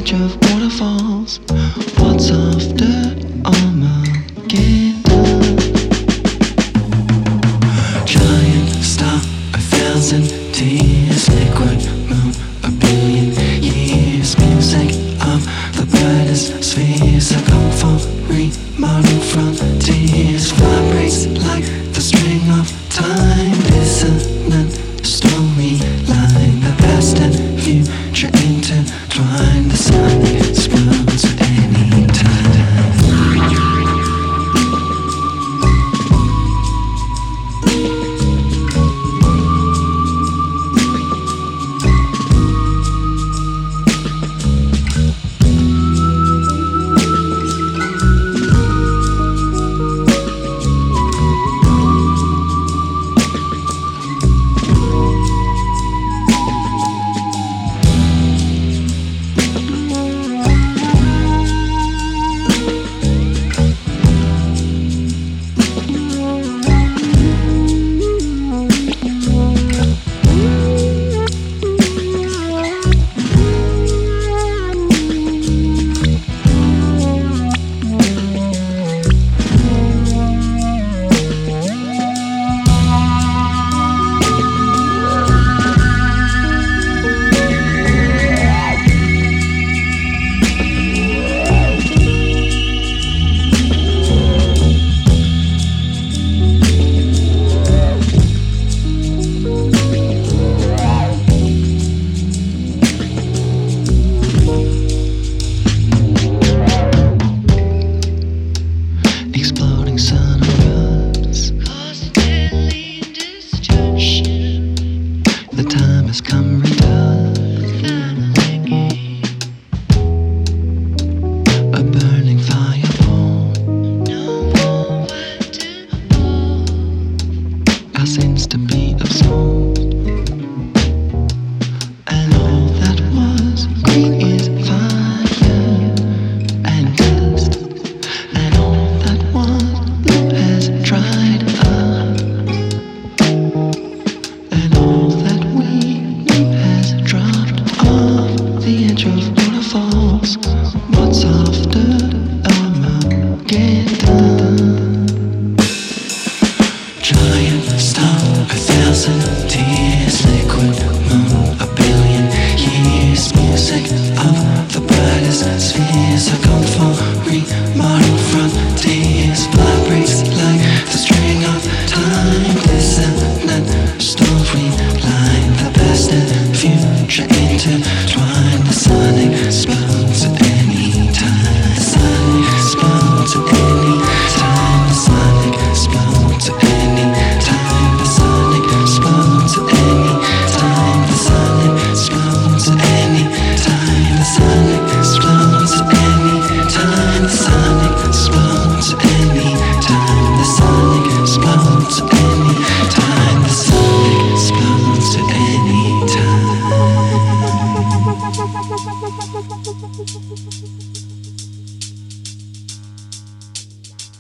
edge of waterfalls. What's after Armageddon? Giant star, 1,000 tears. Liquid moon, 1,000,000,000 years. Music of the brightest spheres. I come for remodel frontiers. Vibrates like the string of time. Dissonant storyline. The past and future intertwine. The sun explodes at any time. Exploding sun erupts. The time has come redux. A burning fireball. Our sins to be absolved.